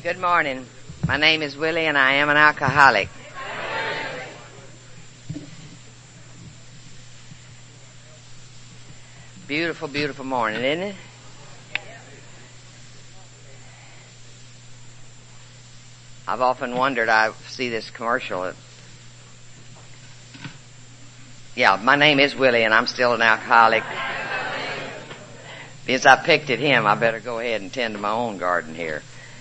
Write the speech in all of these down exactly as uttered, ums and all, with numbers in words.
Good morning. My name is Willie and I am an alcoholic. Beautiful, beautiful morning, isn't it? I've often wondered, I see this commercial. Yeah, my name is Willie and I'm still an alcoholic. Because I picked at him, I better go ahead and tend to my own garden here.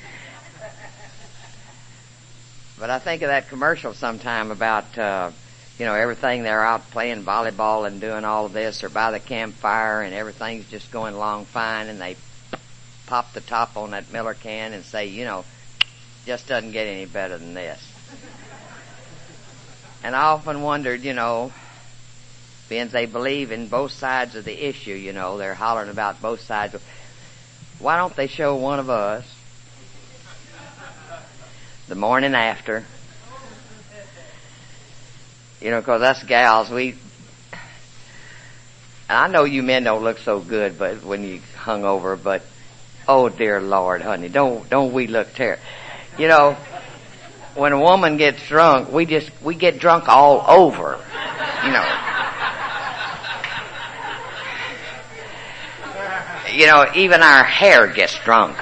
But I think of that commercial sometime about, uh, you know, everything they're out playing volleyball and doing all of this, or by the campfire and everything's just going along fine, and they pop the top on that Miller can and say, you know, just doesn't get any better than this. And I often wondered, you know, being they believe in both sides of the issue, you know, they're hollering about both sides. Why don't they show one of us the morning after? You know, because us gals, we, I know you men don't look so good, but when you hung over, but oh dear Lord, honey, don't, don't we look terrible? You know, when a woman gets drunk, we just, we get drunk all over, you know. You know, even our hair gets drunk.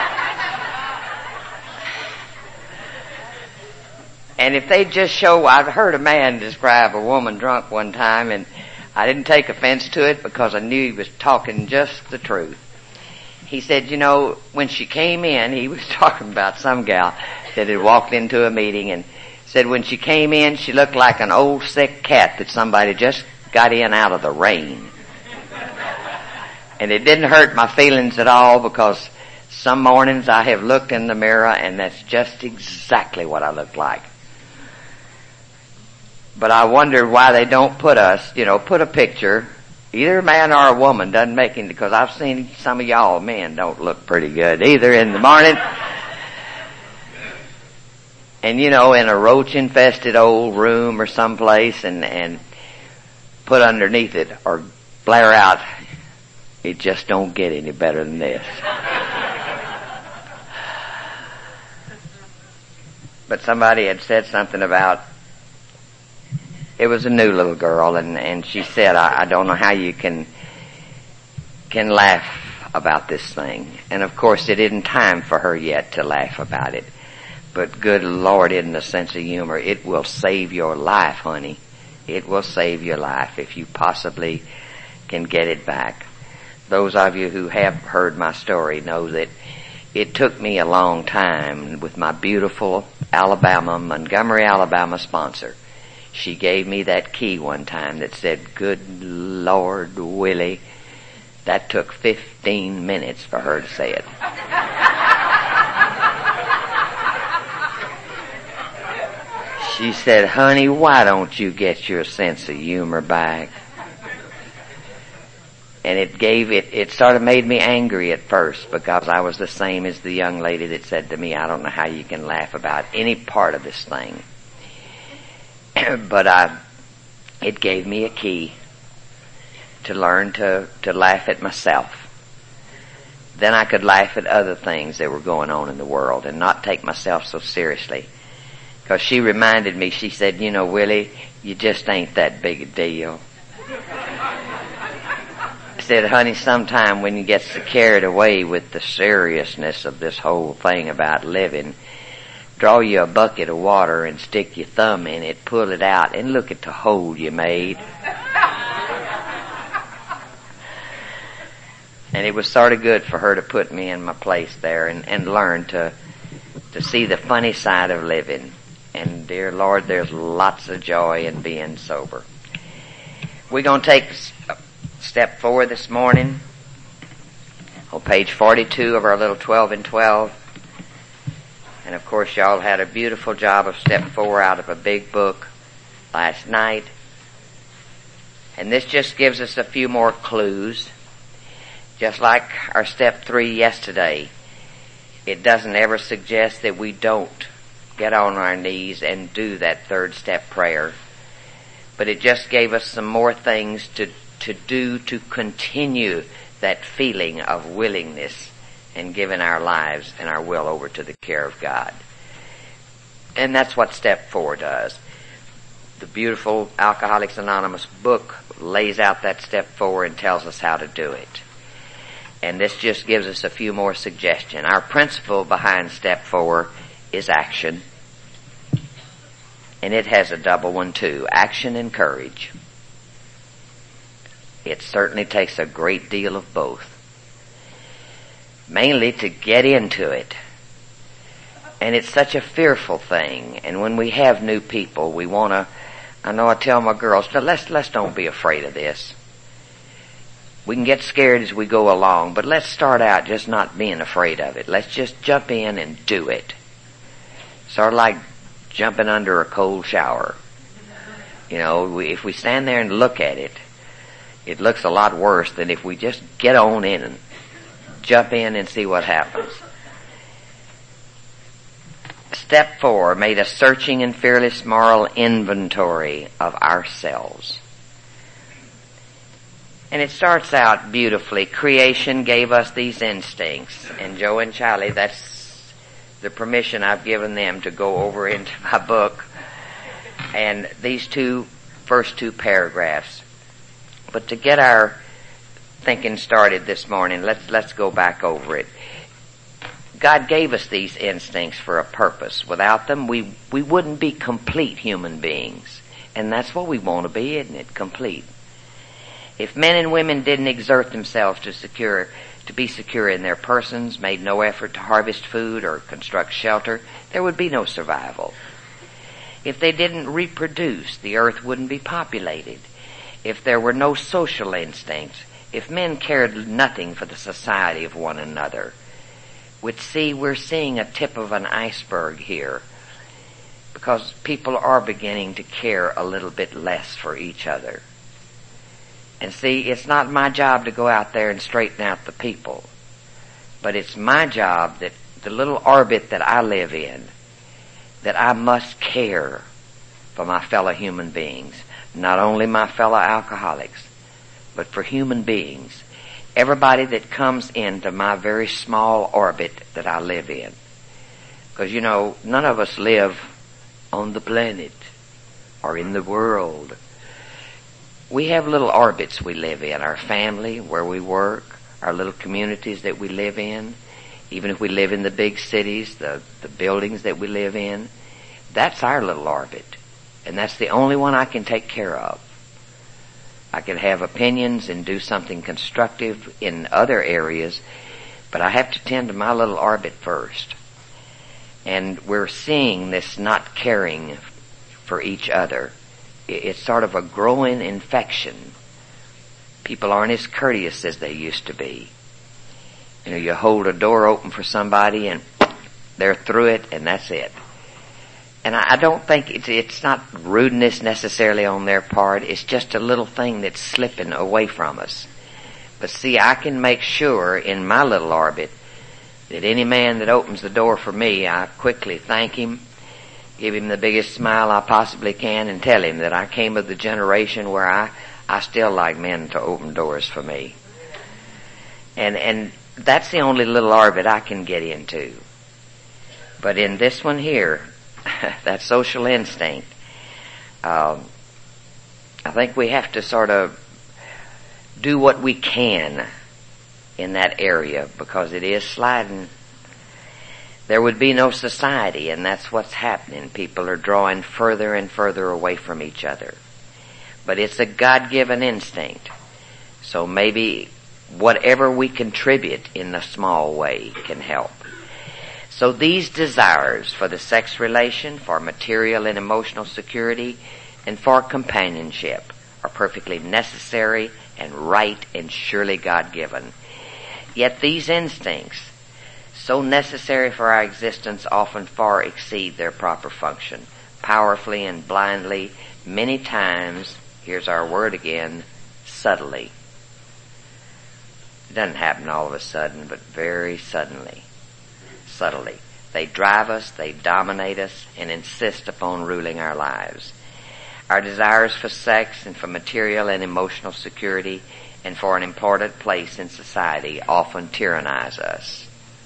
And if they just show, I've heard a man describe a woman drunk one time, and I didn't take offense to it because I knew he was talking just the truth. He said, you know, when she came in, he was talking about some gal that had walked into a meeting, and said when she came in, she looked like an old sick cat that somebody just got in out of the rain. And it didn't hurt my feelings at all, because some mornings I have looked in the mirror and that's just exactly what I look like. But I wondered why they don't put us, you know, put a picture, either a man or a woman, doesn't make any, because I've seen some of y'all men don't look pretty good either in the morning. And you know, in a roach infested old room or someplace, and, and put underneath it or blare out, it just don't get any better than this. But somebody had said something about, it was a new little girl, and, and she said, I, I don't know how you can, can laugh about this thing. And of course it isn't time for her yet to laugh about it. But good Lord, in the sense of humor, it will save your life, honey. It will save your life if you possibly can get it back. Those of you who have heard my story know that it took me a long time with my beautiful Alabama, Montgomery, Alabama sponsor. She gave me that key one time that said, good Lord, Willie. That took fifteen minutes for her to say it. She said, honey, why don't you get your sense of humor back? And it gave it, it sort of made me angry at first, because I was the same as the young lady that said to me, I don't know how you can laugh about any part of this thing. But I, it gave me a key to learn to, to laugh at myself. Then I could laugh at other things that were going on in the world and not take myself so seriously. Because she reminded me, she said, you know, Willie, you just ain't that big a deal. I said, honey, sometime when you get so carried away with the seriousness of this whole thing about living, draw you a bucket of water and stick your thumb in it, pull it out, and look at the hole you made. And it was sort of good for her to put me in my place there and, and learn to to see the funny side of living. And dear Lord, there's lots of joy in being sober. We're going to take a step forward this morning on page forty-two of our little twelve and twelve. And of course y'all had a beautiful job of step four out of a big book last night. And this just gives us a few more clues. Just like our step three yesterday, it doesn't ever suggest that we don't get on our knees and do that third step prayer. But it just gave us some more things to, to do to continue that feeling of willingness and giving our lives and our will over to the care of God. And that's what step four does. The beautiful Alcoholics Anonymous book lays out that step four and tells us how to do it. And this just gives us a few more suggestions. Our principle behind step four is action. And it has a double one too, action and courage. It certainly takes a great deal of both. Mainly to get into it. And it's such a fearful thing. And when we have new people, we want to, I know I tell my girls, no, let's, let's don't be afraid of this. We can get scared as we go along, but let's start out just not being afraid of it. Let's just jump in and do it. Sort of like jumping under a cold shower. You know, we, if we stand there and look at it, it looks a lot worse than if we just get on in and jump in and see what happens. Step four made a searching and fearless moral inventory of ourselves. And it starts out beautifully. Creation gave us these instincts. And Joe and Charlie, that's the permission I've given them to go over into my book. And these two, first two paragraphs. But to get our thinking started this morning, let's, let's go back over it. God gave us these instincts for a purpose. Without them, we, we wouldn't be complete human beings. And that's what we want to be, isn't it? Complete. If men and women didn't exert themselves to secure, to be secure in their persons, made no effort to harvest food or construct shelter, there would be no survival. If they didn't reproduce, the earth wouldn't be populated. If there were no social instincts, if men cared nothing for the society of one another, which see, we're seeing a tip of an iceberg here, because people are beginning to care a little bit less for each other. And see, it's not my job to go out there and straighten out the people, but it's my job that the little orbit that I live in, that I must care for my fellow human beings, not only my fellow alcoholics, but for human beings. Everybody that comes into my very small orbit that I live in. Because, you know, none of us live on the planet or in the world. We have little orbits we live in. Our family, where we work, our little communities that we live in. Even if we live in the big cities, the, the buildings that we live in. That's our little orbit. And that's the only one I can take care of. I can have opinions and do something constructive in other areas, but I have to tend to my little orbit first. And we're seeing this not caring for each other. It's sort of a growing infection. People aren't as courteous as they used to be. You know, you hold a door open for somebody and they're through it and that's it. And I don't think it's, it's not rudeness necessarily on their part. It's just a little thing that's slipping away from us. But see, I can make sure in my little orbit that any man that opens the door for me, I quickly thank him, give him the biggest smile I possibly can, and tell him that I came of the generation where I, I still like men to open doors for me. And, and that's the only little orbit I can get into. But in this one here, that social instinct, um, I think we have to sort of do what we can in that area because it is sliding. There would be no society, and that's what's happening. People are drawing further and further away from each other. But it's a God-given instinct. So maybe whatever we contribute in a small way can help. So these desires for the sex relation, for material and emotional security, and for companionship are perfectly necessary and right and surely God-given. Yet these instincts, so necessary for our existence, often far exceed their proper function, powerfully and blindly, many times, here's our word again, subtly. It doesn't happen all of a sudden, but very suddenly. Subtly. They drive us, they dominate us, and insist upon ruling our lives. Our desires for sex and for material and emotional security and for an important place in society often tyrannize us.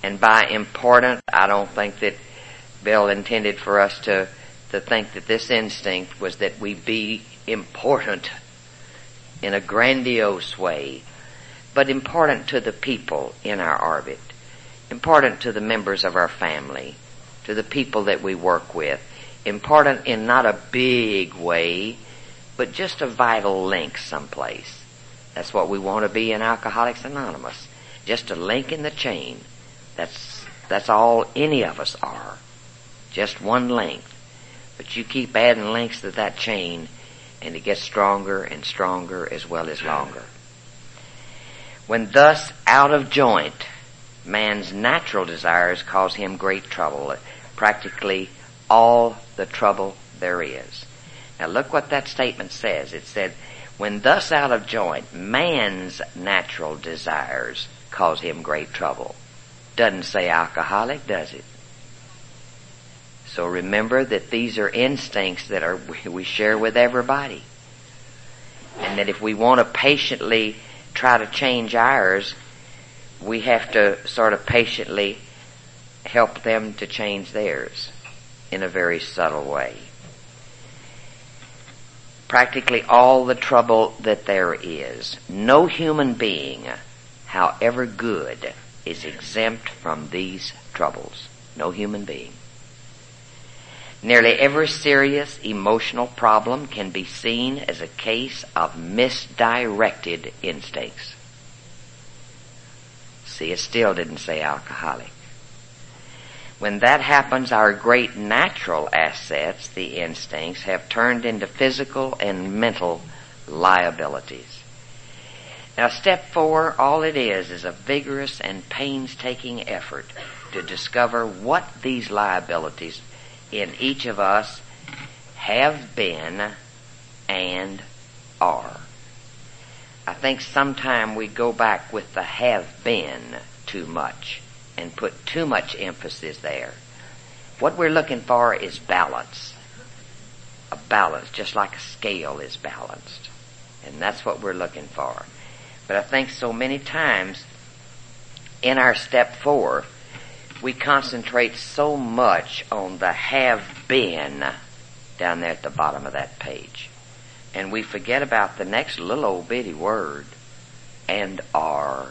And by important, I don't think that Bill intended for us to, to think that this instinct was that we be important in a grandiose way, but important to the people in our orbit, important to the members of our family, to the people that we work with, important in not a big way, but just a vital link someplace. That's what we want to be in Alcoholics Anonymous. Just a link in the chain. That's, that's all any of us are. Just one link. But you keep adding links to that chain, and it gets stronger and stronger as well as longer. When thus out of joint, man's natural desires cause him great trouble. Practically all the trouble there is. Now look what that statement says. It said, when thus out of joint, man's natural desires cause him great trouble. Doesn't say alcoholic, does it? So remember that these are instincts that are we share with everybody. And that if we want to patiently try to change ours, we have to sort of patiently help them to change theirs in a very subtle way. Practically all the trouble that there is. No human being, however good, is exempt from these troubles. No human being. Nearly every serious emotional problem can be seen as a case of misdirected instincts. See, it still didn't say alcoholic. When that happens, our great natural assets, the instincts, have turned into physical and mental liabilities. Now, step four, all it is is a vigorous and painstaking effort to discover what these liabilities in each of us have been and are. I think sometime we go back with the have been too much and put too much emphasis there. What we're looking for is balance. A balance, just like a scale is balanced. And that's what we're looking for. But I think so many times in our step four, we concentrate so much on the have been down there at the bottom of that page. And we forget about the next little old bitty word, and are.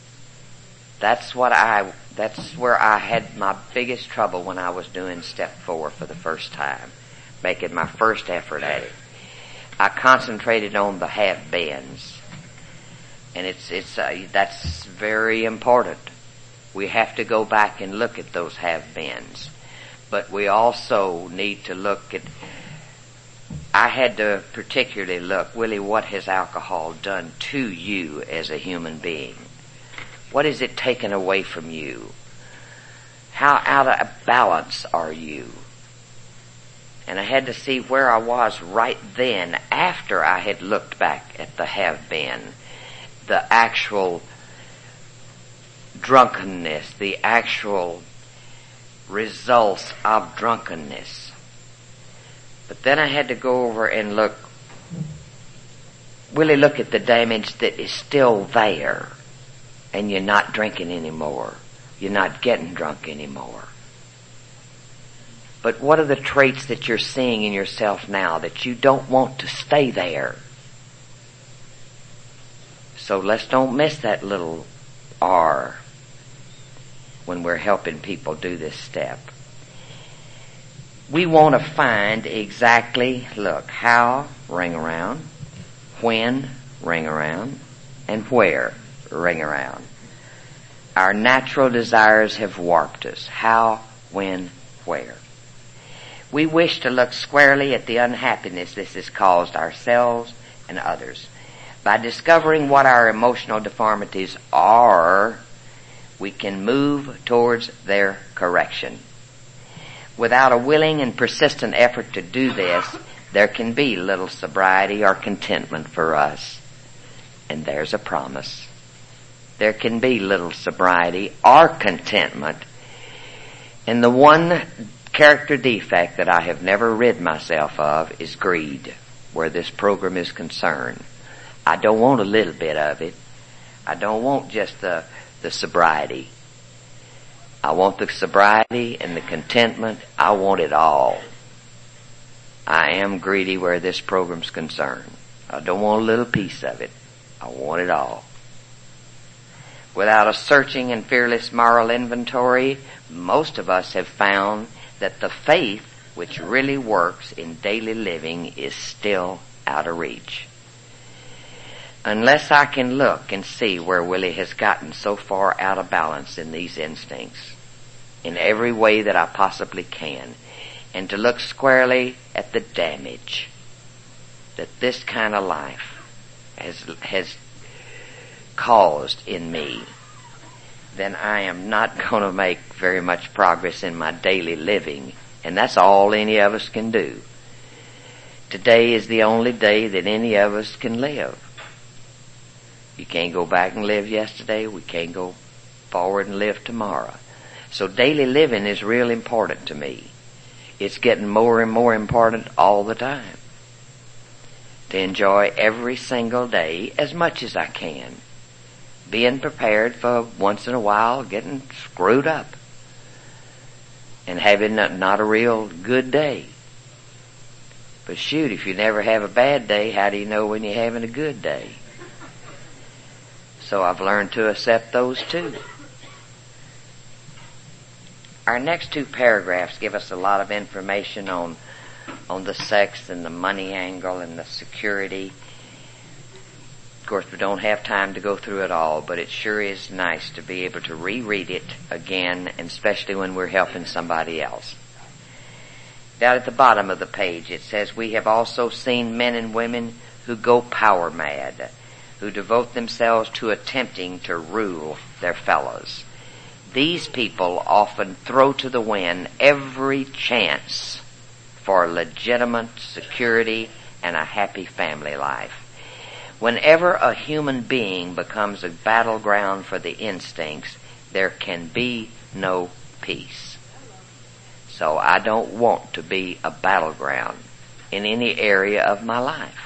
That's what I, that's where I had my biggest trouble when I was doing step four for the first time, making my first effort at it. I concentrated on the have beens. And it's, it's, uh, that's very important. We have to go back and look at those have-beens. But we also need to look at, I had to particularly look, Willie, what has alcohol done to you as a human being? What has it taken away from you? How out of balance are you? And I had to see where I was right then after I had looked back at the have-been, the actual drunkenness, the actual results of drunkenness. But then I had to go over and look, really look at the damage that is still there, and you're not drinking anymore. You're not getting drunk anymore. But what are the traits that you're seeing in yourself now that you don't want to stay there? So let's don't miss that little R when we're helping people do this step. We want to find exactly, look, how, ring around, when, ring around, and where, ring around. Our natural desires have warped us. How, when, where. We wish to look squarely at the unhappiness this has caused ourselves and others. By discovering what our emotional deformities are, we can move towards their correction. Without a willing and persistent effort to do this, there can be little sobriety or contentment for us. And there's a promise. There can be little sobriety or contentment. And the one character defect that I have never rid myself of is greed, where this program is concerned. I don't want a little bit of it. I don't want just the, the sobriety. I want the sobriety and the contentment. I want it all. I am greedy where this program's concerned. I don't want a little piece of it. I want it all. Without a searching and fearless moral inventory, most of us have found that the faith which really works in daily living is still out of reach. Unless I can look and see where Willie has gotten so far out of balance in these instincts, in every way that I possibly can, and to look squarely at the damage that this kind of life has, has caused in me, then I am not going to make very much progress in my daily living. And that's all any of us can do. Today is the only day that any of us can live. You can't go back and live yesterday. We can't go forward and live tomorrow. So daily living is real important to me. It's getting more and more important all the time. To enjoy every single day as much as I can. Being prepared for once in a while getting screwed up. And having not a real good day. But shoot, if you never have a bad day, how do you know when you're having a good day? So I've learned to accept those too. Our next two paragraphs give us a lot of information on on the sex and the money angle and the security. Of course, we don't have time to go through it all, but it sure is nice to be able to reread it again, and especially when we're helping somebody else. Down at the bottom of the page it says, we have also seen men and women who go power mad, who devote themselves to attempting to rule their fellows. These people often throw to the wind every chance for legitimate security and a happy family life. Whenever a human being becomes a battleground for the instincts, there can be no peace. So I don't want to be a battleground in any area of my life.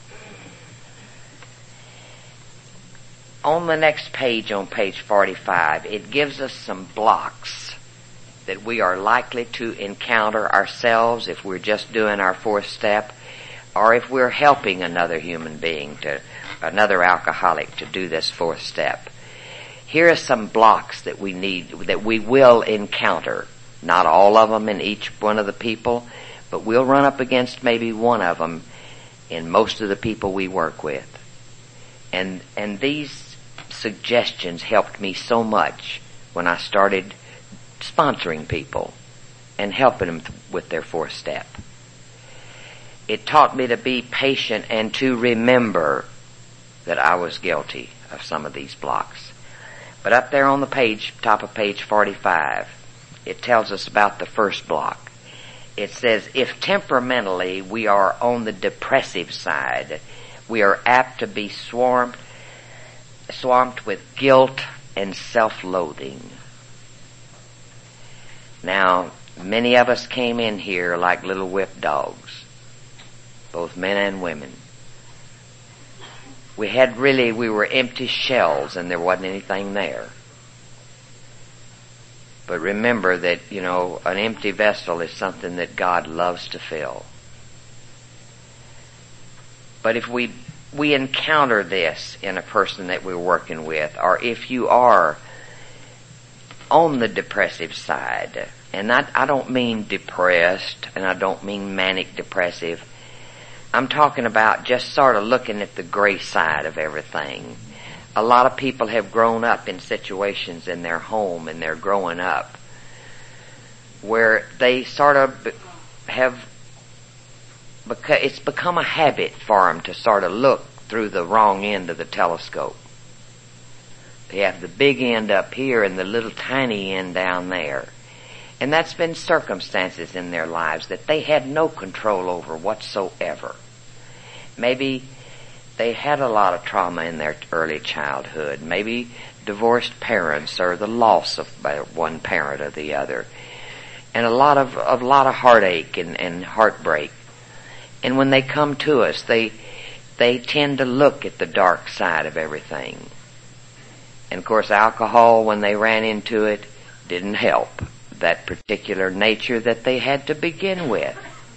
On the next page, on page forty-five, it gives us some blocks that we are likely to encounter ourselves if we're just doing our fourth step, or if we're helping another human being, to another alcoholic, to do this fourth step. Here are some blocks that we need, that we will encounter. Not all of them in each one of the people, but we'll run up against maybe one of them in most of the people we work with. And and these suggestions helped me so much when I started sponsoring people and helping them with their fourth step. It taught me to be patient and to remember that I was guilty of some of these blocks. But up there on the page, top of page forty-five, it tells us about the first block. It says, if temperamentally we are on the depressive side, we are apt to be swamped, swamped with guilt and self-loathing. Now, many of us came in here like little whipped dogs, both men and women. We had really, we were empty shells and there wasn't anything there. But remember that, you know, an empty vessel is something that God loves to fill. But if we we encounter this in a person that we're working with, or if you are on the depressive side, and I, I don't mean depressed, and I don't mean manic depressive, I'm talking about just sort of looking at the gray side of everything. A lot of people have grown up in situations in their home and they're growing up where they sort of have, beca- it's become a habit for them to sort of look through the wrong end of the telescope. They have the big end up here and the little tiny end down there. And that's been circumstances in their lives that they had no control over whatsoever. Maybe they had a lot of trauma in their early childhood. Maybe divorced parents or the loss of one parent or the other. And a lot of, a lot of heartache and, and heartbreak. And when they come to us, they, they tend to look at the dark side of everything. And of course alcohol, when they ran into it, didn't help that particular nature that they had to begin with.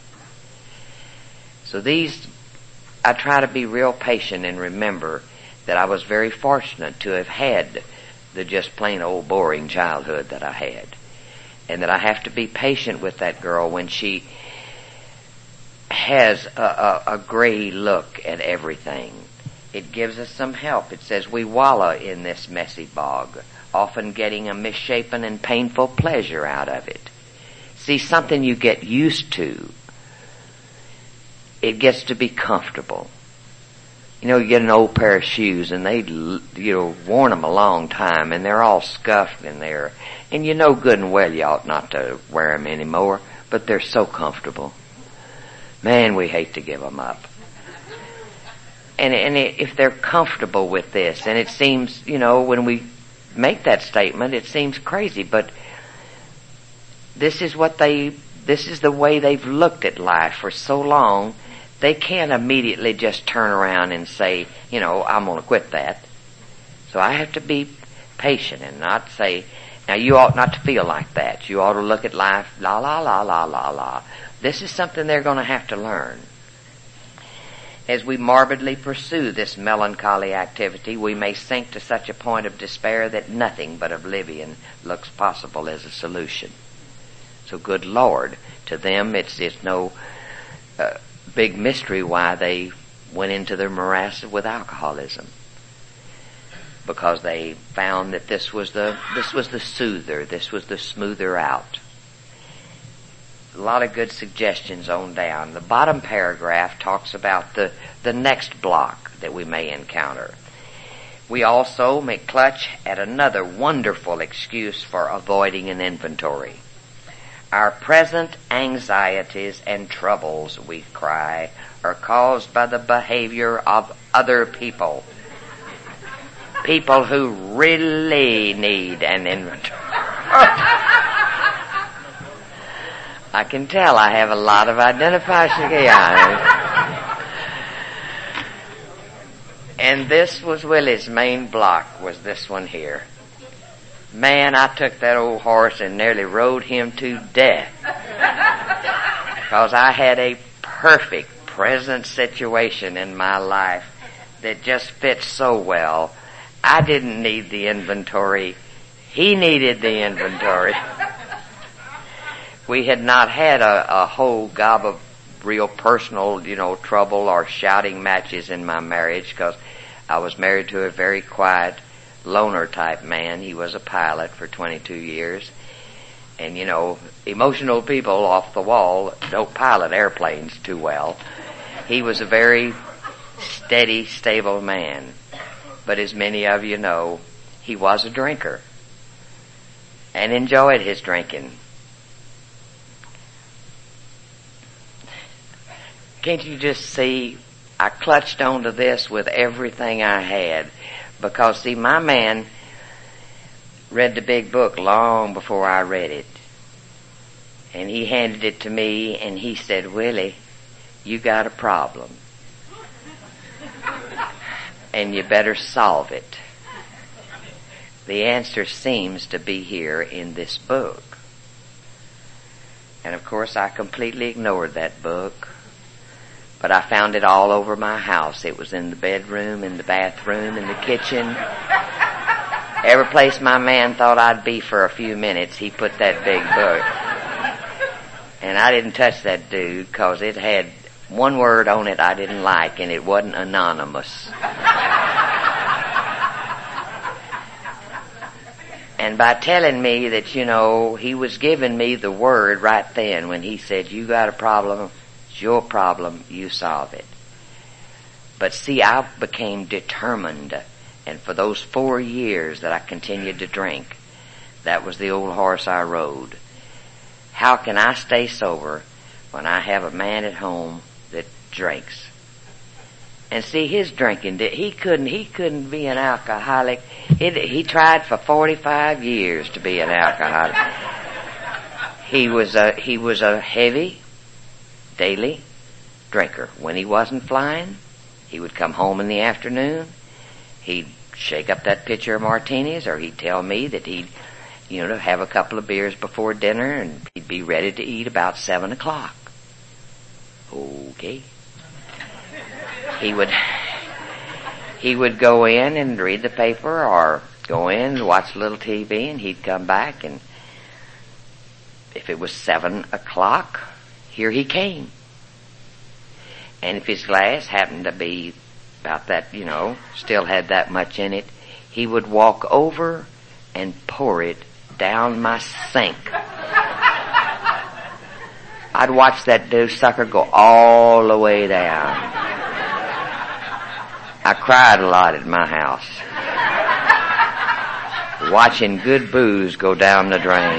So these, I try to be real patient and remember that I was very fortunate to have had the just plain old boring childhood that I had. And that I have to be patient with that girl when she has a, a, a gray look at everything. It gives us some help. It says we wallow in this messy bog, often getting a misshapen and painful pleasure out of it. See, something you get used to, it gets to be comfortable. You know, you get an old pair of shoes and they, you know, worn them a long time and they're all scuffed in there. And you know good and well you ought not to wear them anymore, but they're so comfortable. Man, we hate to give them up. And, and if they're comfortable with this, and it seems, you know, when we make that statement, it seems crazy, but this is what they, this is the way they've looked at life for so long. They can't immediately just turn around and say, you know, I'm going to quit that. So I have to be patient and not say, now you ought not to feel like that. You ought to look at life, la la la la la la. This is something they're going to have to learn. As we morbidly pursue this melancholy activity, we may sink to such a point of despair that nothing but oblivion looks possible as a solution. So good Lord, to them it's, it's no uh, big mystery why they went into the morass with alcoholism. Because they found that this was the, this was the soother, this was the smoother out. A lot of good suggestions on down. The bottom paragraph talks about the, the next block that we may encounter. We also may clutch at another wonderful excuse for avoiding an inventory. Our present anxieties and troubles, we cry, are caused by the behavior of other people. People who really need an inventory. I can tell I have a lot of identification. And this was Willie's main block, was this one here. Man, I took that old horse and nearly rode him to death. Because I had a perfect present situation in my life that just fit so well. I didn't need the inventory. He needed the inventory. We had not had a, a whole gob of real personal, you know, trouble or shouting matches in my marriage because I was married to a very quiet, loner type man. He was a pilot for twenty-two years. And, you know, emotional people off the wall don't pilot airplanes too well. He was a very steady, stable man. But as many of you know, he was a drinker and enjoyed his drinking. Can't you just see, I clutched onto this with everything I had. Because, see, my man read the big book long before I read it. And he handed it to me and he said, Willie, you got a problem. And you better solve it. The answer seems to be here in this book. And of course I completely ignored that book. But I found it all over my house. It was in the bedroom, in the bathroom, in the kitchen. Every place my man thought I'd be for a few minutes, he put that big book. And I didn't touch that dude because it had one word on it I didn't like, and it wasn't anonymous. And by telling me that, you know, he was giving me the word right then when he said, you got a problem, it's your problem, you solve it. But see, I became determined, and for those four years that I continued to drink, that was the old horse I rode. How can I stay sober when I have a man at home that drinks? And see, his drinking, he couldn't, he couldn't be an alcoholic. It, he tried for forty-five years to be an alcoholic. He was a, he was a heavy, daily drinker. When he wasn't flying, he would come home in the afternoon. He'd shake up that pitcher of martinis, or he'd tell me that he'd you know, to have a couple of beers before dinner, and he'd be ready to eat about seven o'clock. Okay. He would, he would go in and read the paper, or go in and watch a little T V, and he'd come back, and if it was seven o'clock, here he came. And if his glass happened to be about that, you know, still had that much in it, he would walk over and pour it down my sink. I'd watch that dude sucker go all the way down. I cried a lot at my house, watching good booze go down the drain.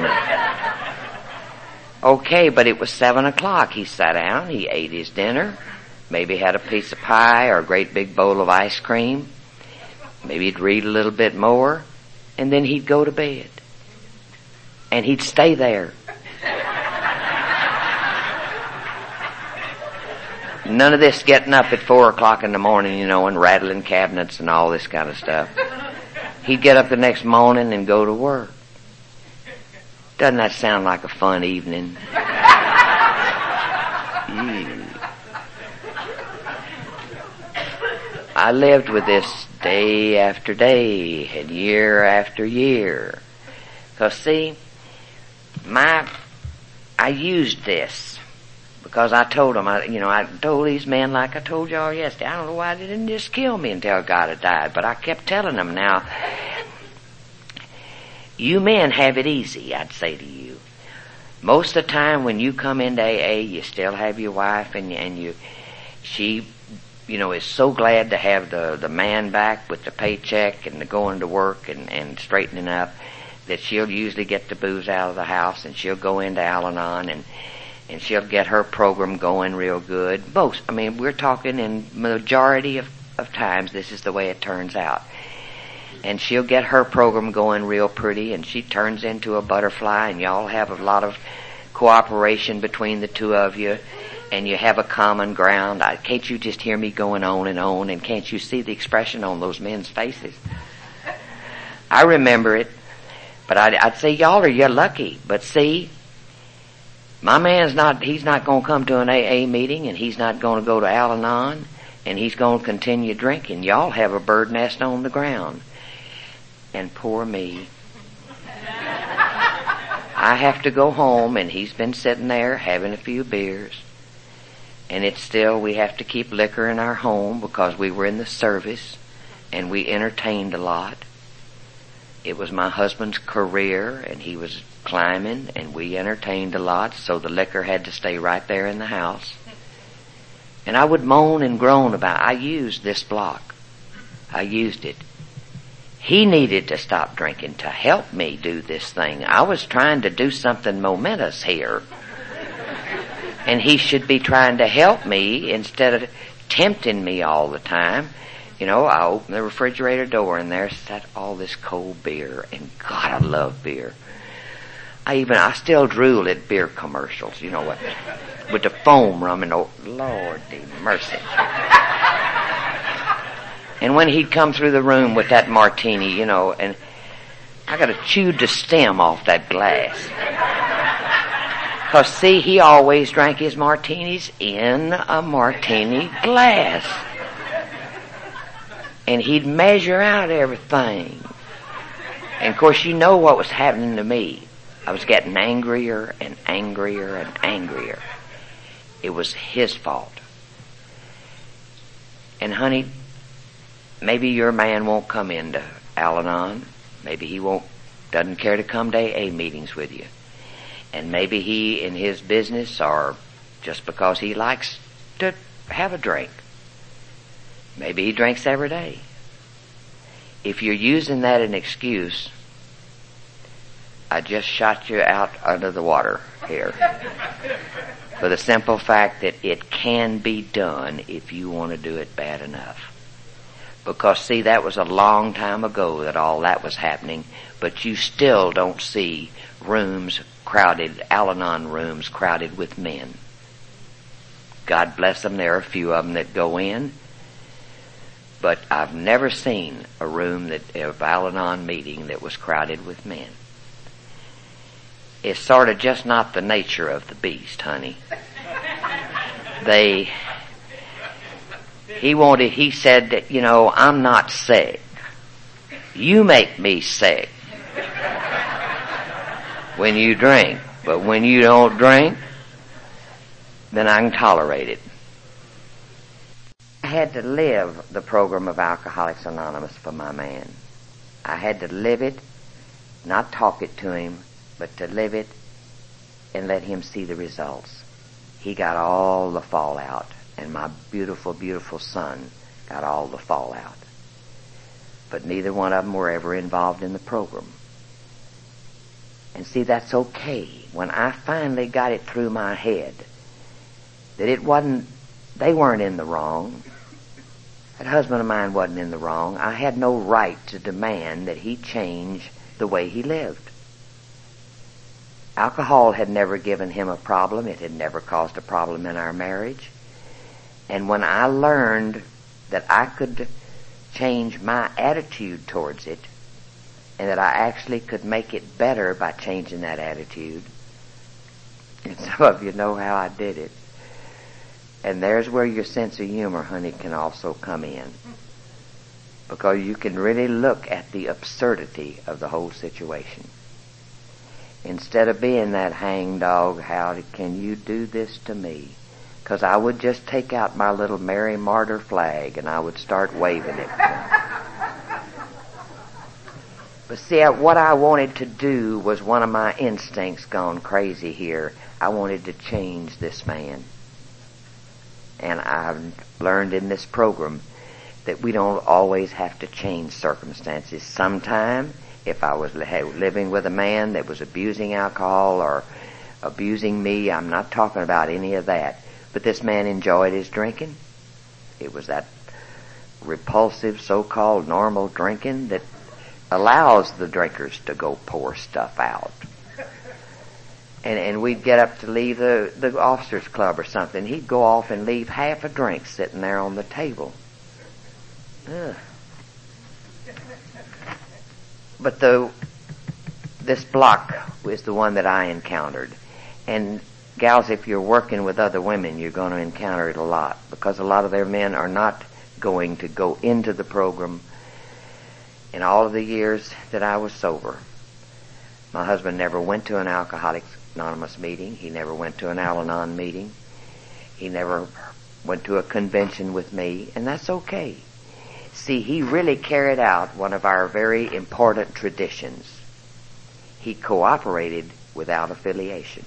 Okay, but it was seven o'clock. He sat down, he ate his dinner, maybe had a piece of pie or a great big bowl of ice cream. Maybe he'd read a little bit more, and then he'd go to bed. And he'd stay there. None of this getting up at four o'clock in the morning, you know, and rattling cabinets and all this kind of stuff. He'd get up the next morning and go to work. Doesn't that sound like a fun evening? Mm. I lived with this day after day and year after year. 'Cause see, my, I used this because I told them, I, you know, I told these men like I told y'all yesterday. I don't know why they didn't just kill me until God had died, but I kept telling them now, you men have it easy, I'd say to you. Most of the time when you come into A A, you still have your wife, and, and you, she, you know, is so glad to have the, the man back with the paycheck and the going to work and, and straightening up, that she'll usually get the booze out of the house, and she'll go into Al-Anon, and, and she'll get her program going real good. Most, I mean, we're talking in majority of, of times this is the way it turns out. And she'll get her program going real pretty, and she turns into a butterfly, and y'all have a lot of cooperation between the two of you, and you have a common ground. I, can't you just hear me going on and on, and can't you see the expression on those men's faces? I remember it, but I'd, I'd say y'all are you're lucky. But see, my man's not, he's not going to come to an A A meeting, and he's not going to go to Al-Anon, and he's going to continue drinking. Y'all have a bird nest on the ground. And poor me, I have to go home, and he's been sitting there having a few beers, and it's still, we have to keep liquor in our home because we were in the service and we entertained a lot. It was my husband's career, and he was climbing, and we entertained a lot, so the liquor had to stay right there in the house. And I would moan and groan about, I used this block. I used it. He needed to stop drinking to help me do this thing. I was trying to do something momentous here. And he should be trying to help me instead of tempting me all the time. You know, I opened the refrigerator door, and there sat all this cold beer. And God, I love beer. I even, I still drool at beer commercials, you know what, with the foam running. Oh, Lordy mercy. And when he'd come through the room with that martini, you know, and I got to chew the stem off that glass. 'Cause see, he always drank his martinis in a martini glass. And he'd measure out everything. And of course, you know what was happening to me. I was getting angrier and angrier and angrier. It was his fault. And honey, maybe your man won't come into Al-Anon. Maybe he won't, doesn't care to come to A A meetings with you. And maybe he, in his business, or just because he likes to have a drink, maybe he drinks every day. If you're using that as an excuse, I just shot you out under the water here. For the simple fact that it can be done if you want to do it bad enough. Because, see, that was a long time ago that all that was happening, but you still don't see rooms crowded, Al-Anon rooms crowded with men. God bless them, there are a few of them that go in, but I've never seen a room that, of Al-Anon meeting that was crowded with men. is sort of just not the nature of the beast, honey. They, he wanted, he said that, you know, I'm not sick. You make me sick when you drink. But when you don't drink, then I can tolerate it. I had to live the program of Alcoholics Anonymous for my man. I had to live it, not talk it to him, but to live it and let him see the results. He got all the fallout, and my beautiful, beautiful son got all the fallout. But neither one of them were ever involved in the program. And see, that's okay. When I finally got it through my head that it wasn't, they weren't in the wrong. That husband of mine wasn't in the wrong. I had no right to demand that he change the way he lived. Alcohol had never given him a problem. It had never caused a problem in our marriage. And when I learned that I could change my attitude towards it, and that I actually could make it better by changing that attitude, and some of you know how I did it. And there's where your sense of humor, honey, can also come in. Because you can really look at the absurdity of the whole situation. Instead of being that hangdog, how can you do this to me? Because I would just take out my little Mary Martyr flag and I would start waving it. But see, what I wanted to do was one of my instincts gone crazy here. I wanted to change this man. And I've learned in this program that we don't always have to change circumstances. Sometime, if I was living with a man that was abusing alcohol or abusing me, I'm not talking about any of that. But this man enjoyed his drinking. It was that repulsive so-called normal drinking that allows the drinkers to go pour stuff out. And, and we'd get up to leave the, the officers' club or something. He'd go off and leave half a drink sitting there on the table. Ugh. But the, this block was the one that I encountered. And gals, if you're working with other women, you're going to encounter it a lot. Because a lot of their men are not going to go into the program. In all of the years that I was sober, my husband never went to an Alcoholics Anonymous meeting. He never went to an Al-Anon meeting. He never went to a convention with me, and that's okay. See, he really carried out one of our very important traditions. He cooperated without affiliation.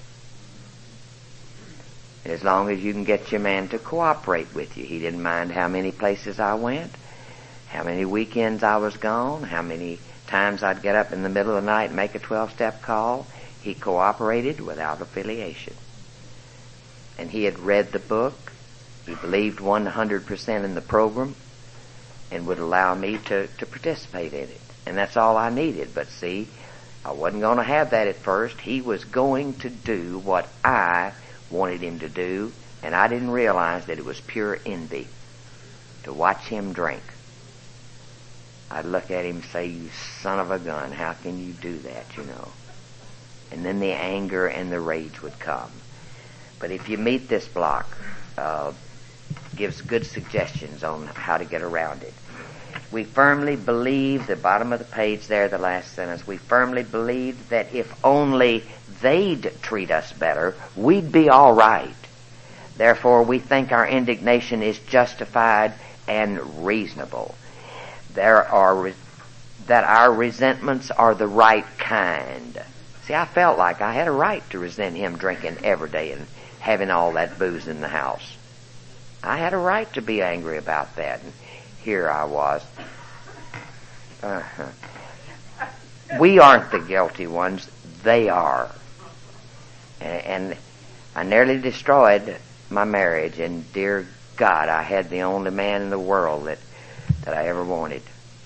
And as long as you can get your man to cooperate with you, he didn't mind how many places I went, how many weekends I was gone, how many times I'd get up in the middle of the night and make a twelve-step call. He cooperated without affiliation. And he had read the book. He believed one hundred percent in the program and would allow me to, to participate in it. And that's all I needed. But see, I wasn't going to have that at first. He was going to do what I wanted him to do, and I didn't realize that it was pure envy to watch him drink. I'd look at him and say, you son of a gun, how can you do that, you know? And then the anger and the rage would come. But if you meet this block, uh, gives good suggestions on how to get around it. We firmly believe, the bottom of the page there, the last sentence, we firmly believe that if only they'd treat us better, we'd be all right. Therefore, we think our indignation is justified and reasonable. There are, that our resentments are the right kind. See, I felt like I had a right to resent him drinking every day and having all that booze in the house. I had a right to be angry about that, and here I was. Uh-huh. We aren't the guilty ones, they are. And, and I nearly destroyed my marriage, and dear God, I had the only man in the world that that I ever wanted.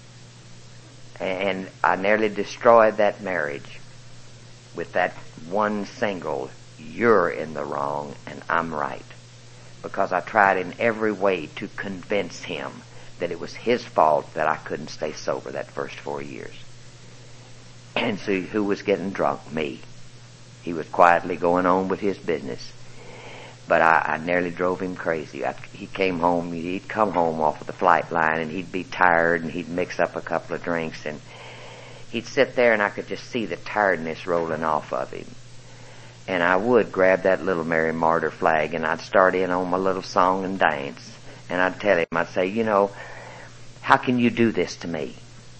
And I nearly destroyed that marriage with that one single, you're in the wrong and I'm right. Because I tried in every way to convince him that it was his fault that I couldn't stay sober that first four years. And see, who was getting drunk? Me. He was quietly going on with his business. But I, I nearly drove him crazy. I, he came home, he'd come home off of the flight line, and he'd be tired, and he'd mix up a couple of drinks, and he'd sit there, and I could just see the tiredness rolling off of him. And I would grab that little Mary Martyr flag, and I'd start in on my little song and dance. And I'd tell him, I'd say, you know, how can you do this to me?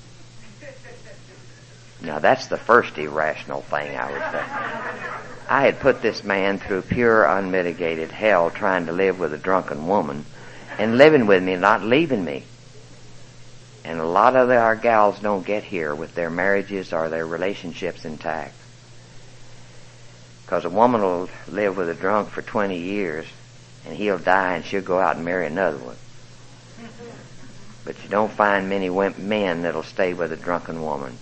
Now, that's the first irrational thing I would say. I had put this man through pure, unmitigated hell trying to live with a drunken woman and living with me and not leaving me. And a lot of our gals don't get here with their marriages or their relationships intact. Because a woman will live with a drunk for twenty years, and he'll die, and she'll go out and marry another one. But you don't find many men that'll stay with a drunken woman.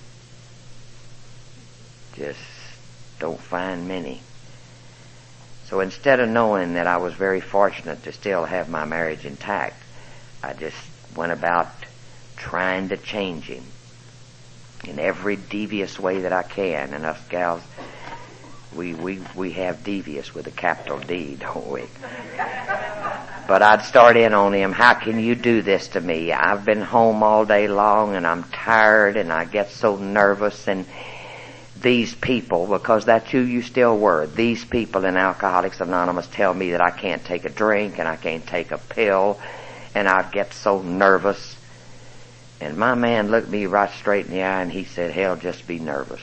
Just don't find many. So instead of knowing that I was very fortunate to still have my marriage intact, I just went about trying to change him in every devious way that I can. And us gals, We, we, we have devious with a capital D, don't we? But I'd start in on him, how can you do this to me? I've been home all day long and I'm tired and I get so nervous, and these people, because that's who you still were, these people in Alcoholics Anonymous tell me that I can't take a drink and I can't take a pill, and I get so nervous. And my man looked me right straight in the eye and he said, hell, just be nervous.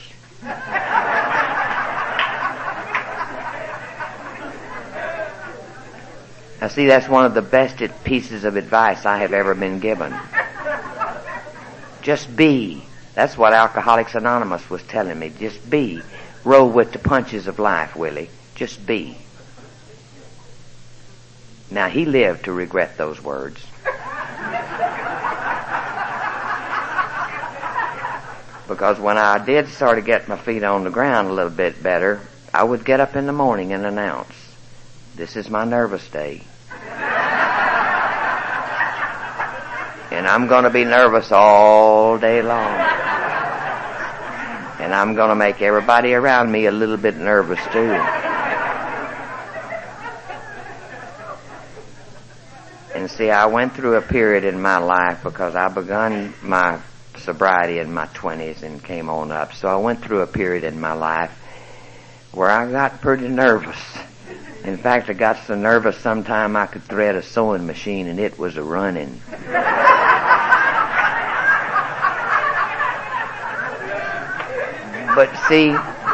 Now see, that's one of the best pieces of advice I have ever been given. Just be. That's what Alcoholics Anonymous was telling me. Just be. Roll with the punches of life, Willie. Just be. Now, he lived to regret those words. Because when I did sort of get my feet on the ground a little bit better, I would get up in the morning and announce, this is my nervous day. And I'm going to be nervous all day long. And I'm going to make everybody around me a little bit nervous too. And see, I went through a period in my life because I begun my sobriety in my twenties and came on up. So I went through a period in my life where I got pretty nervous. In fact, I got so nervous sometime I could thread a sewing machine and it was a running. But see,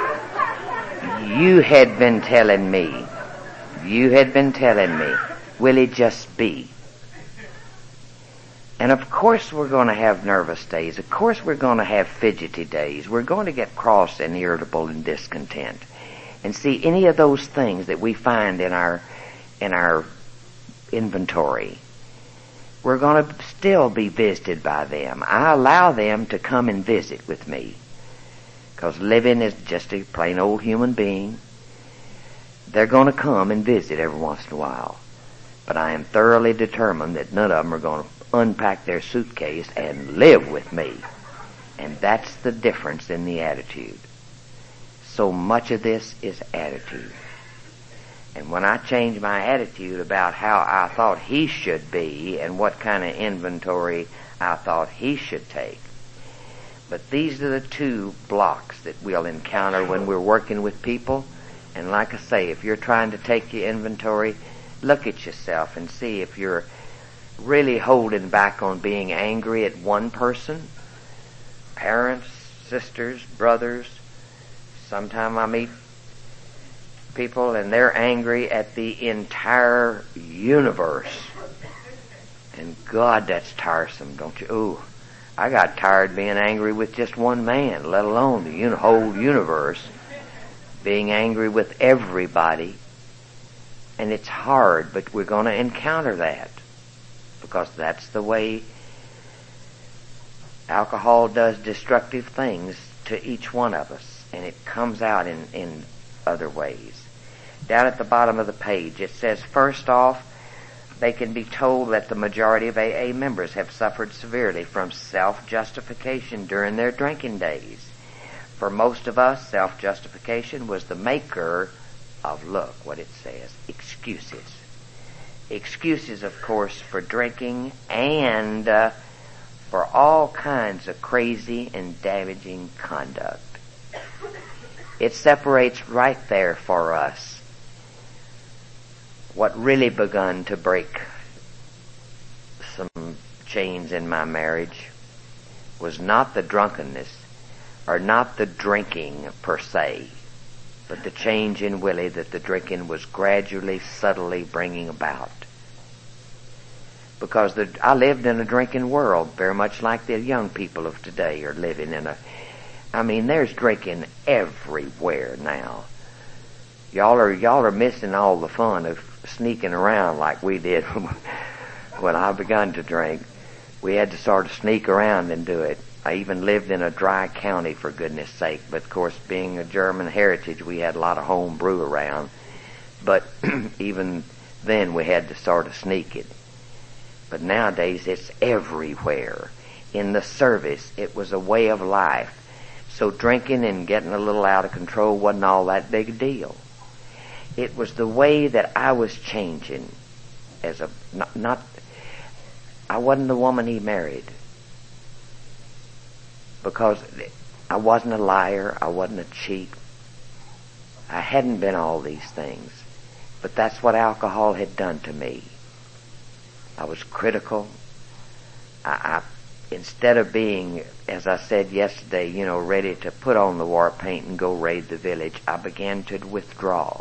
you had been telling me, you had been telling me, will it just be? And of course we're going to have nervous days. Of course we're going to have fidgety days. We're going to get cross and irritable and discontent. And see, any of those things that we find in our in our inventory, we're going to still be visited by them. I allow them to come and visit with me. Because living is just a plain old human being. They're going to come and visit every once in a while. But I am thoroughly determined that none of them are going to unpack their suitcase and live with me. And that's the difference in the attitude. So much of this is attitude. And when I changed my attitude about how I thought he should be and what kind of inventory I thought he should take. But these are the two blocks that we'll encounter when we're working with people. And like I say, if you're trying to take your inventory, look at yourself and see if you're really holding back on being angry at one person, parents, sisters, brothers. Sometimes I meet people and they're angry at the entire universe. And God, that's tiresome, don't you? Ooh, I got tired being angry with just one man, let alone the uni- whole universe. Being angry with everybody. And it's hard, but we're going to encounter that. Because that's the way alcohol does destructive things to each one of us. And it comes out in, in other ways. Down at the bottom of the page, it says, first off, they can be told that the majority of A A members have suffered severely from self-justification during their drinking days. For most of us, self-justification was the maker of, look what it says, excuses. Excuses, of course, for drinking and uh, for all kinds of crazy and damaging conduct. It separates right there for us what really begun to break some chains in my marriage was not the drunkenness or not the drinking per se, but the change in Willie that the drinking was gradually, subtly bringing about. Because the, I lived in a drinking world, very much like the young people of today are living in a... I mean, there's drinking everywhere now. Y'all are, y'all are missing all the fun of sneaking around like we did when I begun to drink. We had to sort of sneak around and do it. I even lived in a dry county, for goodness sake. But, of course, being a German heritage, we had a lot of home brew around. But even then, we had to sort of sneak it. But nowadays, it's everywhere. In the service, it was a way of life. So drinking and getting a little out of control wasn't all that big a deal. It was the way that I was changing as a... Not, not I wasn't the woman he married. Because I wasn't a liar. I wasn't a cheat. I hadn't been all these things. But that's what alcohol had done to me. I was critical. I, I, instead of being, as I said yesterday, you know, ready to put on the war paint and go raid the village, I began to withdraw.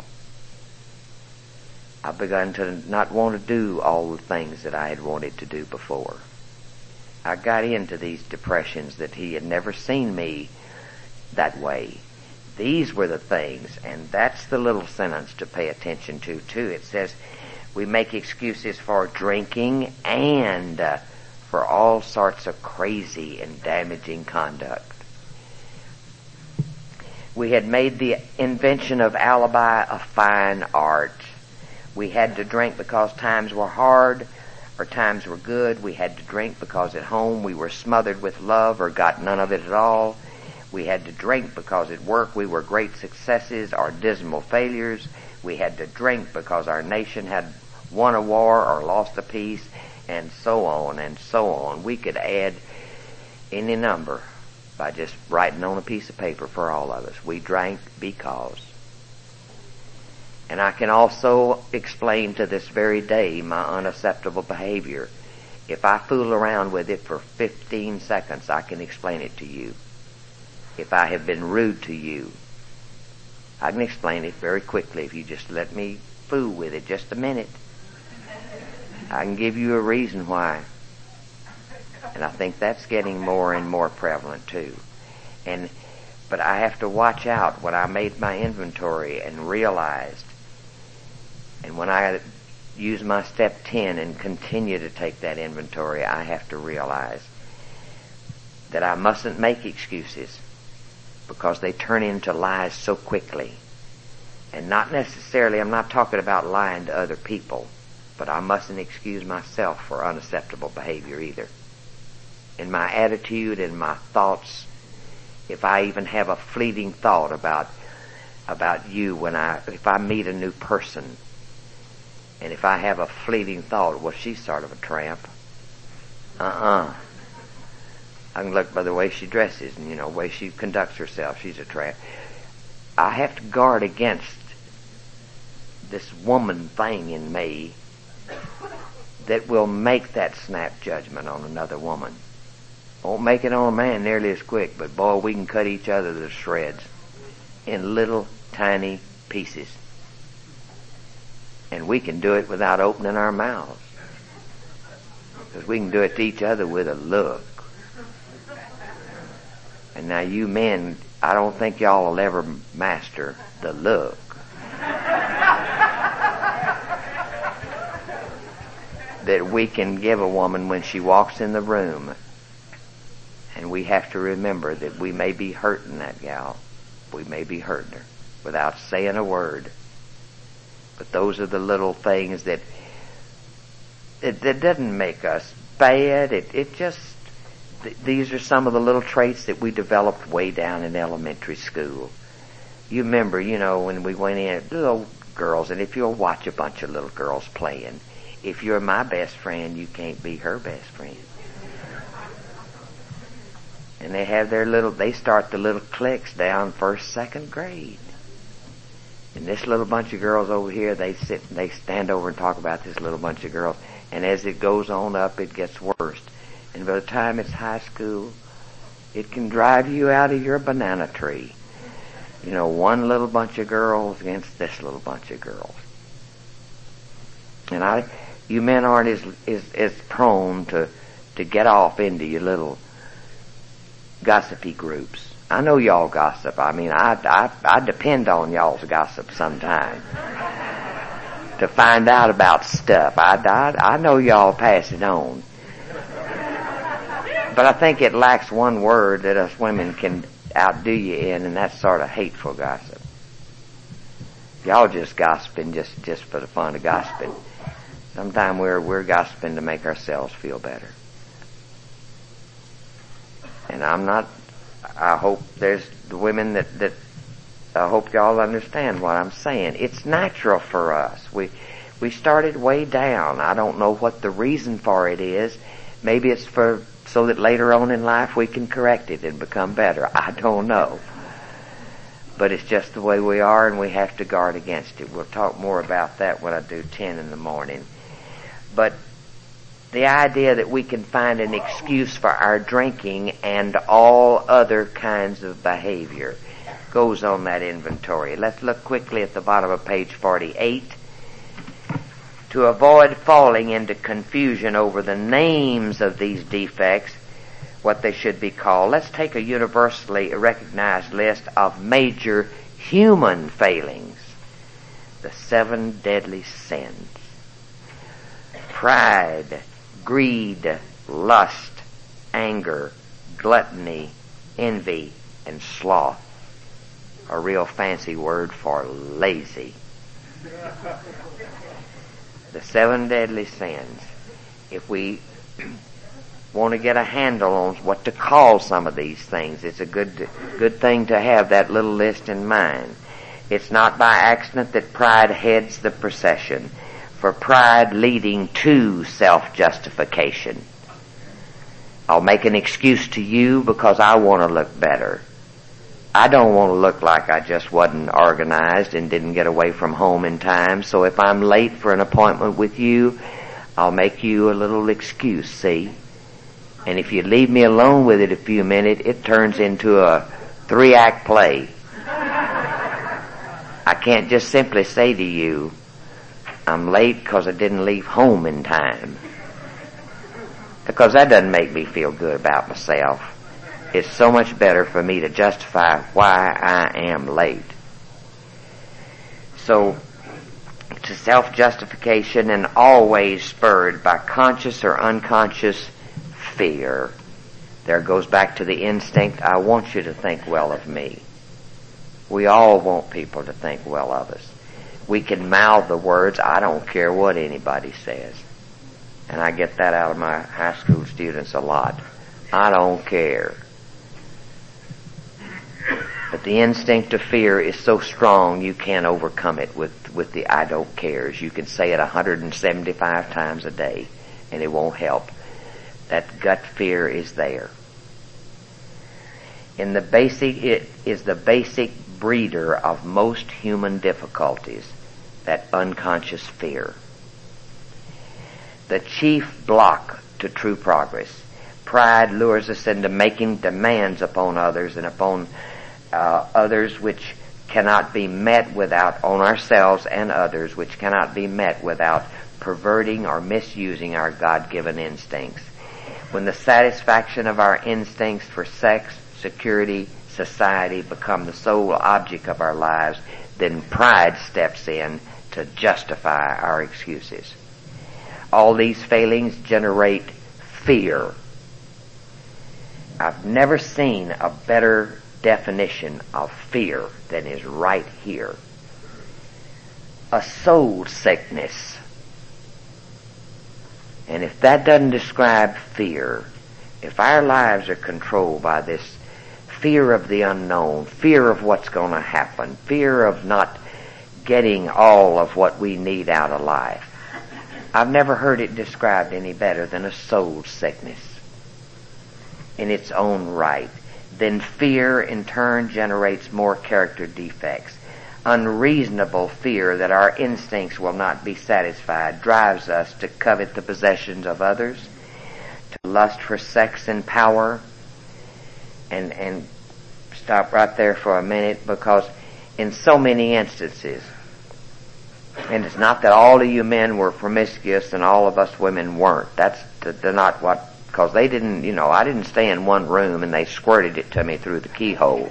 I began to not want to do all the things that I had wanted to do before. I got into these depressions that he had never seen me that way. These were the things, and that's the little sentence to pay attention to, too. It says, we make excuses for drinking and uh, for all sorts of crazy and damaging conduct. We had made the invention of alibi a fine art. We had to drink because times were hard or times were good. We had to drink because at home we were smothered with love or got none of it at all. We had to drink because at work we were great successes or dismal failures. We had to drink because our nation had won a war or lost a peace, and so on and so on. We could add any number by just writing on a piece of paper for all of us. We drank because. And I can also explain to this very day my unacceptable behavior. If I fool around with it for fifteen seconds, I can explain it to you. If I have been rude to you, I can explain it very quickly if you just let me fool with it just a minute. I can give you a reason why. And I think that's getting more and more prevalent too. And but I have to watch out when I made my inventory and realized, and when I use my step ten and continue to take that inventory, I have to realize that I mustn't make excuses because they turn into lies so quickly. And not necessarily, I'm not talking about lying to other people, but I mustn't excuse myself for unacceptable behavior either. In my attitude and my thoughts, if I even have a fleeting thought about about you when I, if I meet a new person, and if I have a fleeting thought, well, she's sort of a tramp. Uh-uh. I can look by the way she dresses and, you know, the way she conducts herself. She's a tramp. I have to guard against this woman thing in me that will make that snap judgment on another woman. Won't make it on a man nearly as quick, but boy, we can cut each other to shreds in little tiny pieces. And we can do it without opening our mouths. Because we can do it to each other with a look. And now you men, I don't think y'all will ever master the look. That we can give a woman when she walks in the room. And we have to remember that we may be hurting that gal. We may be hurting her without saying a word. But those are the little things that it, that doesn't make us bad. It, it just th- these are some of the little traits that we developed way down in elementary school. You remember, you know, when we went in, little girls, and if you'll watch a bunch of little girls playing, if you're my best friend, you can't be her best friend. And they have their little, they start the little cliques down first, second grade. And this little bunch of girls over here, they sit, they stand over and talk about this little bunch of girls. And as it goes on up, it gets worse. And by the time it's high school, it can drive you out of your banana tree. You know, one little bunch of girls against this little bunch of girls. And I, you men aren't as, as, as prone to, to get off into your little gossipy groups. I know y'all gossip. I mean, I, I, I depend on y'all's gossip sometime to find out about stuff. I, I, I know y'all pass it on. But I think it lacks one word that us women can outdo you in, and that's sort of hateful gossip. Y'all just gossiping just, just for the fun of gossiping. Sometimes we're, we're gossiping to make ourselves feel better. And I'm not, I hope there's the women that, that, I hope y'all understand what I'm saying. It's natural for us. We, we started way down. I don't know what the reason for it is. Maybe it's for, so that later on in life we can correct it and become better. I don't know. But it's just the way we are, and we have to guard against it. We'll talk more about that when I do ten in the morning. But the idea that we can find an excuse for our drinking and all other kinds of behavior goes on that inventory. Let's look quickly at the bottom of page forty-eight. To avoid falling into confusion over the names of these defects, what they should be called, let's take a universally recognized list of major human failings. The seven deadly sins. Pride, greed, lust, anger, gluttony, envy, and sloth. A real fancy word for lazy. The seven deadly sins. If we want to get a handle on what to call some of these things, it's a good good thing to have that little list in mind. It's not by accident that pride heads the procession, for pride leading to self-justification. I'll make an excuse to you because I want to look better. I don't want to look like I just wasn't organized and didn't get away from home in time, so if I'm late for an appointment with you, I'll make you a little excuse, see? And if you leave me alone with it a few minutes, it turns into a three-act play. I can't just simply say to you, I'm late because I didn't leave home in time. Because that doesn't make me feel good about myself. It's so much better for me to justify why I am late. So, to self-justification and always spurred by conscious or unconscious fear. There goes back to the instinct, I want you to think well of me. We all want people to think well of us. We can mouth the words, I don't care what anybody says. And I get that out of my high school students a lot. I don't care. But the instinct of fear is so strong you can't overcome it with, with the I don't cares. You can say it one hundred seventy-five times a day and it won't help. That gut fear is there. In the basic, it is the basic breeder of most human difficulties, that unconscious fear. The chief block to true progress. Pride lures us into making demands upon others and upon uh, others which cannot be met without, on ourselves and others, which cannot be met without perverting or misusing our God-given instincts. When the satisfaction of our instincts for sex, security, society become the sole object of our lives, then pride steps in to justify our excuses. All these failings generate fear. I've never seen a better definition of fear than is right here. A soul sickness. And if that doesn't describe fear, if our lives are controlled by this fear of the unknown, fear of what's going to happen, fear of not getting all of what we need out of life, I've never heard it described any better than a soul sickness in its own right. Then fear in turn generates more character defects. Unreasonable fear that our instincts will not be satisfied drives us to covet the possessions of others, to lust for sex and power. And, and stop right there for a minute, because in so many instances, and it's not that all of you men were promiscuous and all of us women weren't. That's they're not what, because they didn't, you know, I didn't stay in one room and they squirted it to me through the keyhole.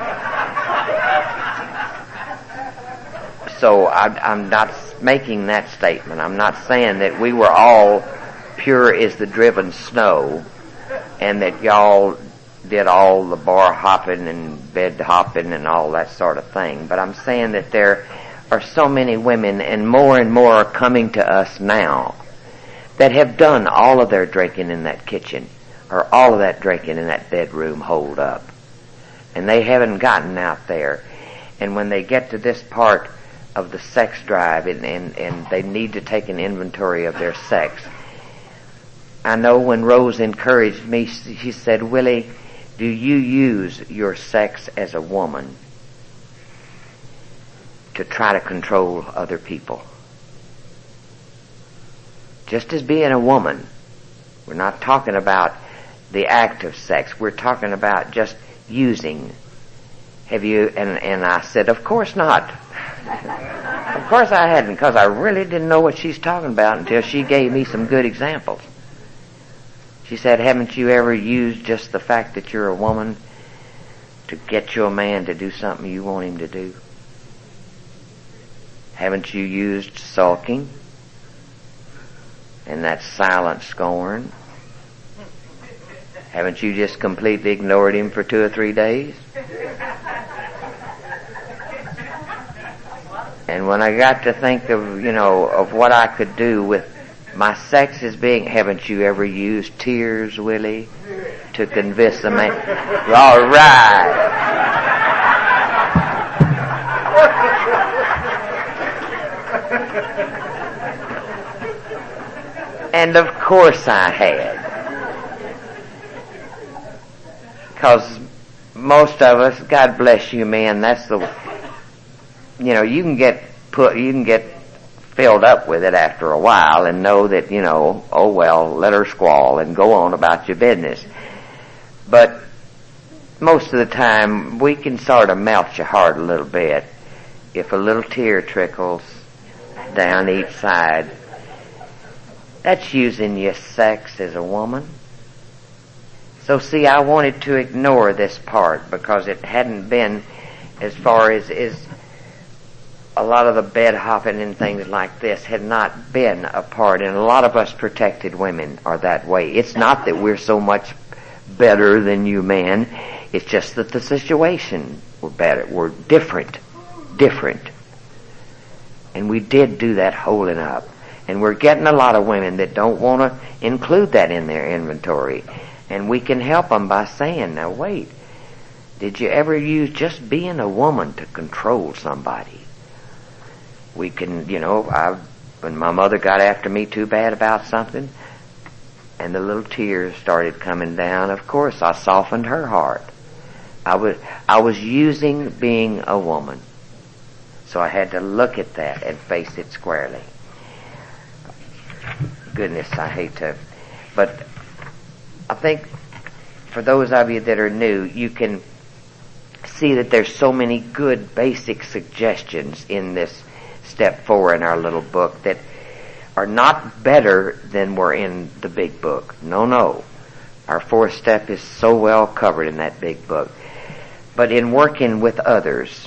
So I, I'm not making that statement. I'm not saying that we were all pure as the driven snow and that y'all did all the bar hopping and bed hopping and all that sort of thing. But I'm saying that there are so many women, and more and more are coming to us now, that have done all of their drinking in that kitchen or all of that drinking in that bedroom hold up. And they haven't gotten out there. And when they get to this part of the sex drive and, and, and they need to take an inventory of their sex, I know when Rose encouraged me, she said, Willie, do you use your sex as a woman to try to control other people? Just as being a woman, we're not talking about the act of sex. We're talking about just using. Have you? And, and I said, of course not. Of course I hadn't, because I really didn't know what she's talking about until she gave me some good examples. She said, haven't you ever used just the fact that you're a woman to get your man to do something you want him to do? Haven't you used sulking and that silent scorn? Haven't you just completely ignored him for two or three days? And when I got to think of, you know, of what I could do with my sex as being, haven't you ever used tears, Willie, to convince a man? All right. And of course I had. Because most of us, God bless you men, that's the, you know, you can get put, you can get filled up with it after a while and know that, you know, oh well, let her squall and go on about your business. But most of the time, we can sort of melt your heart a little bit if a little tear trickles down each side. That's using your sex as a woman. So see, I wanted to ignore this part because it hadn't been as far as, as a lot of the bed hopping and things like this had not been a part, and a lot of us protected women are that way. It's not that we're so much better than you men, it's just that the situation were better, were different, different. And we did do that holding up. And we're getting a lot of women that don't want to include that in their inventory. And we can help them by saying, now wait, did you ever use just being a woman to control somebody? We can, you know, I, when my mother got after me too bad about something, and the little tears started coming down, of course I softened her heart. I was, I was using being a woman. So I had to look at that and face it squarely. Goodness, I hate to, but I think for those of you that are new, you can see that there's so many good basic suggestions in this step four in our little book that are not better than were in the big book. No, no. Our fourth step is so well covered in that big book. But in working with others,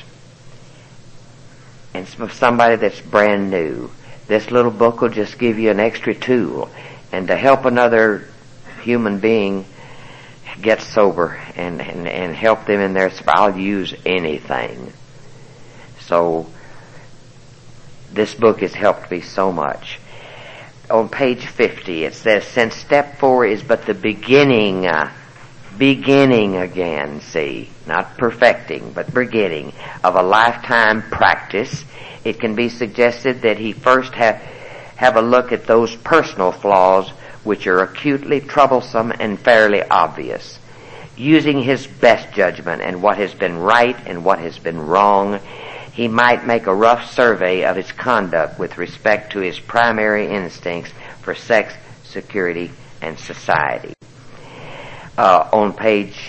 and somebody that's brand new, this little book will just give you an extra tool. And to help another human being get sober and, and, and help them in their, I'll use anything. So, this book has helped me so much. on page fifty, it says, since step four is but the beginning, uh, beginning again, see, not perfecting, but beginning of a lifetime practice, it can be suggested that he first have, have a look at those personal flaws which are acutely troublesome and fairly obvious. Using his best judgment and what has been right and what has been wrong, he might make a rough survey of his conduct with respect to his primary instincts for sex, security, and society. Uh, on page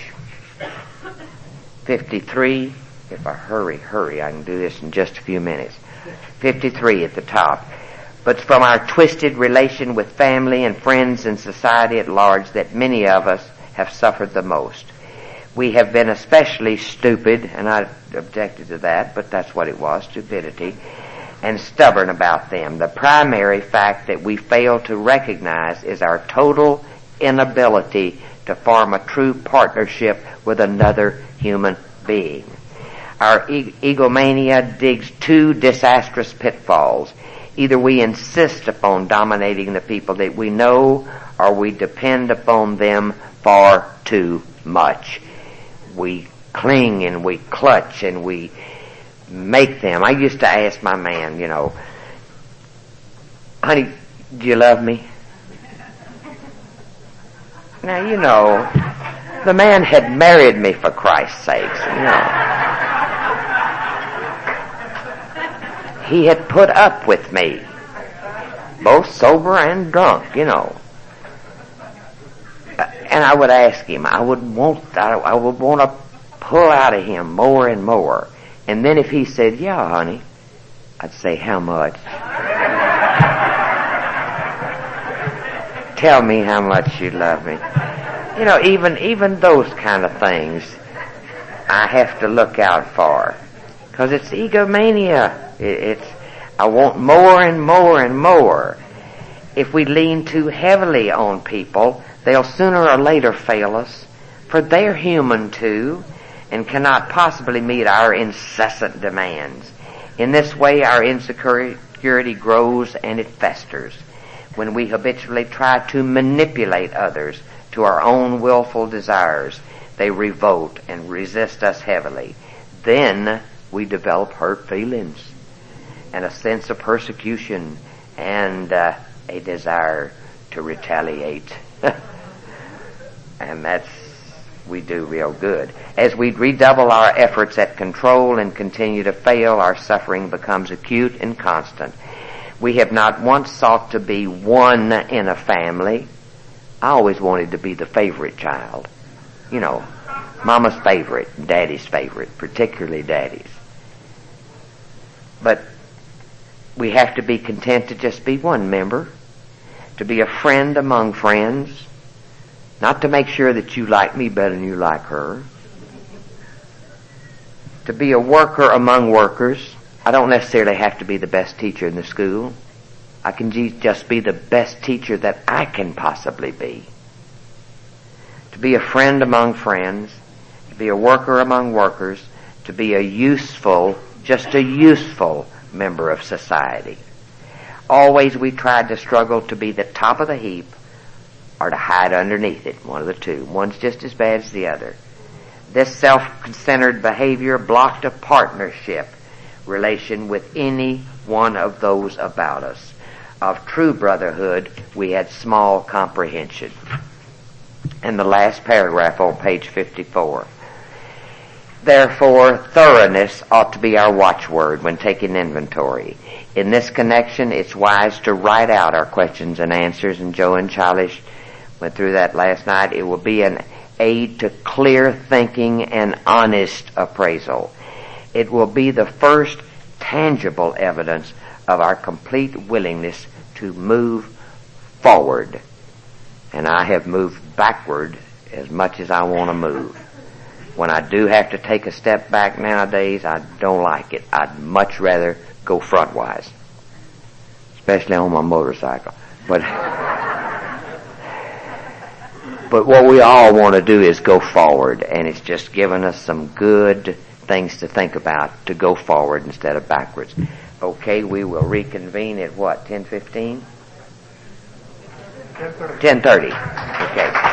fifty-three, if I hurry, hurry, I can do this in just a few minutes. fifty-three at the top. But from our twisted relation with family and friends and society at large that many of us have suffered the most. We have been especially stupid, and I objected to that, but that's what it was, stupidity, and stubborn about them. The primary fact that we fail to recognize is our total inability to form a true partnership with another human being. Our e- egomania digs two disastrous pitfalls. Either we insist upon dominating the people that we know, or we depend upon them far too much. We cling and we clutch and we make them. I used to ask my man, you know, honey, do you love me? Now, you know, the man had married me for Christ's sakes, you know. He had put up with me, both sober and drunk, you know. And I would ask him, I would want, I, I would want to pull out of him more and more. And then if he said, yeah, honey, I'd say, how much? Tell me how much you love me. You know, even, even those kind of things I have to look out for. Because it's egomania. It, it's, I want more and more and more. If we lean too heavily on people, they'll sooner or later fail us, for they're human too, and cannot possibly meet our incessant demands. In this way, our insecurity grows and it festers. When we habitually try to manipulate others to our own willful desires, they revolt and resist us heavily. Then we develop hurt feelings and a sense of persecution and uh, a desire to retaliate. And that's, we do real good. As we redouble our efforts at control and continue to fail, our suffering becomes acute and constant. We have not once sought to be one in a family. I always wanted to be the favorite child. You know, Mama's favorite, Daddy's favorite, particularly Daddy's. But we have to be content to just be one member, to be a friend among friends, not to make sure that you like me better than you like her, to be a worker among workers. I don't necessarily have to be the best teacher in the school. I can just be the best teacher that I can possibly be. To be a friend among friends, to be a worker among workers, to be a useful, just a useful member of society. Always we tried to struggle to be the top of the heap or to hide underneath it, one of the two. One's just as bad as the other. This self-centered behavior blocked a partnership relation with any one of those about us. Of true brotherhood, we had small comprehension. And the last paragraph on page fifty-four. Therefore, thoroughness ought to be our watchword when taking inventory. In this connection, it's wise to write out our questions and answers, and Joe and Childish went through that last night. It will be an aid to clear thinking and honest appraisal. It will be the first tangible evidence of our complete willingness to move forward. And I have moved backward as much as I want to move. When I do have to take a step back nowadays, I don't like it. I'd much rather go frontwise, especially on my motorcycle. But but what we all want to do is go forward, and it's just given us some good things to think about to go forward instead of backwards. Okay, we will reconvene at what, ten fifteen? ten thirty. Okay.